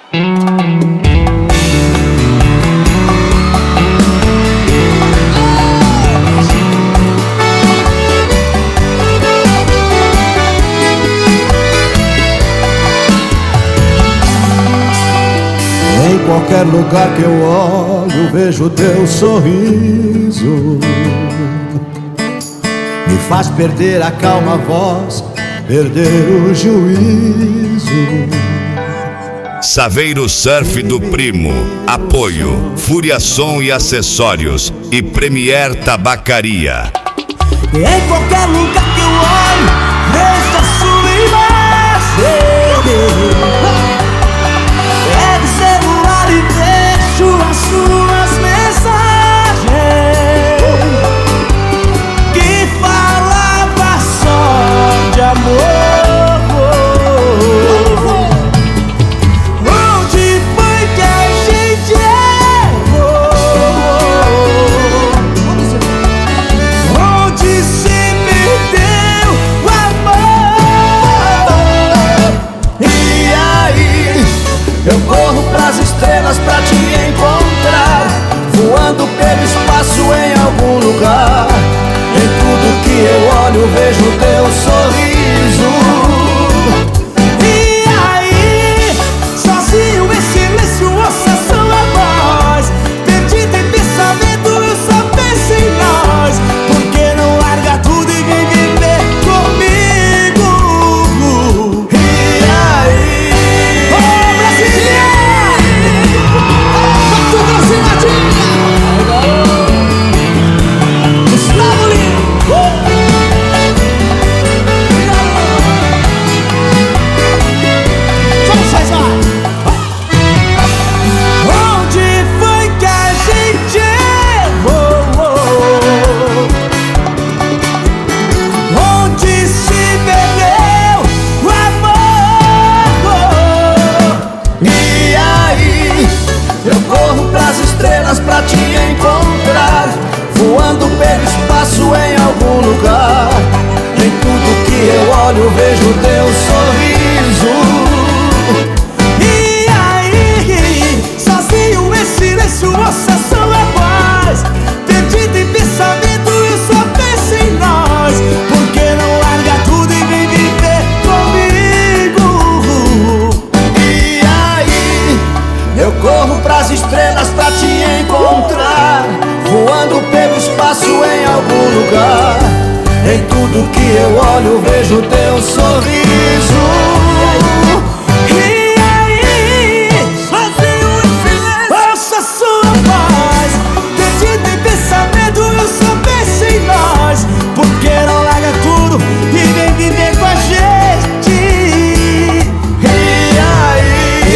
Em qualquer lugar que eu olho, vejo teu sorriso. Me faz perder a calma voz, perder o juízo. Saveiro Surf do Primo. Apoio Fúria Som e Acessórios e Premier Tabacaria. Em qualquer lugar que eu olho, vejo a sua imagem. Pego o celular e vejo as suas mensagens que falava só de amor. Onde foi que a gente errou? Onde se perdeu o amor? E aí, eu corro pras estrelas pra te encontrar, voando pelo espaço em algum lugar. Em tudo que eu olho, vejo teu sorriso. E aí, sozinho em silêncio, ouça sua voz. Perdido em pensamento, eu só penso em nós. Por que não larga tudo e vem viver comigo? E aí, ô Brasília! Mato Grosso e Matinha! Gustavo Lima! Vamos, faz mais! Onde foi que a gente errou? Onde se perdeu o amor? E aí, eu corro pras estrelas pra te encontrar, voando pelo espaço em algum lugar. Em tudo que eu olho, vejo teu sorriso. E aí, sozinho em silêncio, ouça sua voz. Perdido em pensamento, eu só penso em nós. Por que não larga tudo e vem viver comigo? E aí, eu corro pras estrelas pra te encontrar, voando pelo espaço em algum lugar. Em tudo que eu olho, vejo teu sorriso. E aí, sozinho em silêncio, ouça sua voz. Perdido em pensamento, eu só penso em nós. Por que não larga tudo e vem viver com a gente? E aí,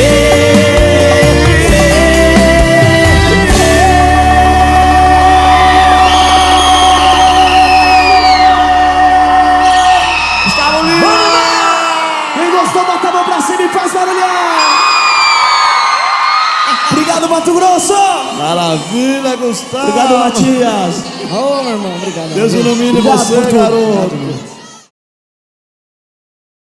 Gustavo Lima! Quem gostou, bota a mão pra cima e faz barulhão! Obrigado, Mato Grosso! Maravilha, Gustavo. Obrigado, Matias! Ô, meu irmão, obrigado. Deus ilumine Obrigado você, por tudo. garoto.